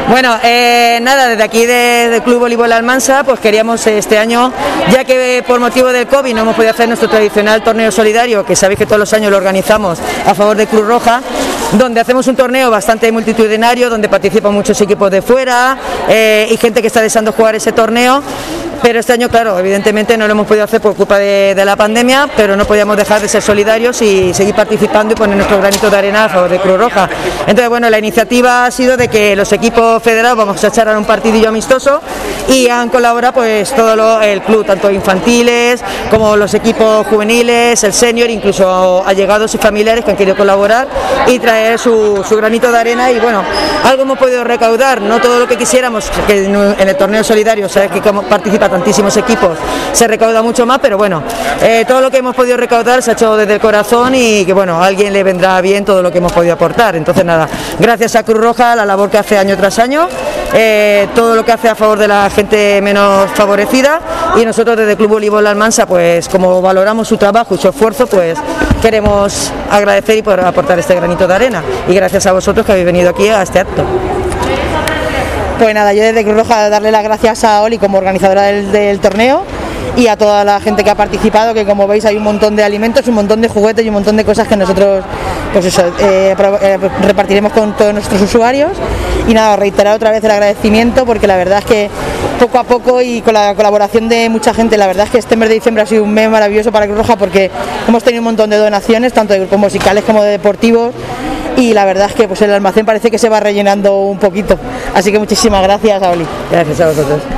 Bueno, nada, desde aquí del Club Voleibol Almansa, pues queríamos este año, ya que por motivo del COVID no hemos podido hacer nuestro tradicional torneo solidario, que sabéis que todos los años lo organizamos a favor de Cruz Roja, donde hacemos un torneo bastante multitudinario, donde participan muchos equipos de fuera y gente que está deseando jugar ese torneo. Pero este año, claro, evidentemente no lo hemos podido hacer por culpa de la pandemia, pero no podíamos dejar de ser solidarios y seguir participando y poner nuestro granito de arena a favor de Cruz Roja. Entonces, bueno, la iniciativa ha sido de que los equipos federados vamos a echar a un partidillo amistoso y han colaborado pues todo el club, tanto infantiles como los equipos juveniles, el senior, incluso allegados y familiares que han querido colaborar y traer su granito de arena. Y bueno, algo hemos podido recaudar, no todo lo que quisiéramos, que en el torneo solidario, sabes que como participa tantísimos equipos, se recauda mucho más, pero bueno, todo lo que hemos podido recaudar se ha hecho desde el corazón y que bueno, a alguien le vendrá bien todo lo que hemos podido aportar. Entonces nada, gracias a Cruz Roja, la labor que hace año tras año, todo lo que hace a favor de la gente menos favorecida, y nosotros desde el Club Voleibol Almansa, pues como valoramos su trabajo y su esfuerzo, pues queremos agradecer y poder aportar este granito de arena, y gracias a vosotros que habéis venido aquí a este acto. Pues nada, yo desde Cruz Roja darle las gracias a Oli como organizadora del torneo y a toda la gente que ha participado, que como veis hay un montón de alimentos, un montón de juguetes y un montón de cosas que nosotros pues eso, repartiremos con todos nuestros usuarios. Y nada, reiterar otra vez el agradecimiento, porque la verdad es que poco a poco y con la colaboración de mucha gente, la verdad es que este mes de diciembre ha sido un mes maravilloso para Cruz Roja, porque hemos tenido un montón de donaciones, tanto de grupos musicales como de deportivos, y la verdad es que pues el almacén parece que se va rellenando un poquito. Así que muchísimas gracias a Oli. Gracias a vosotros.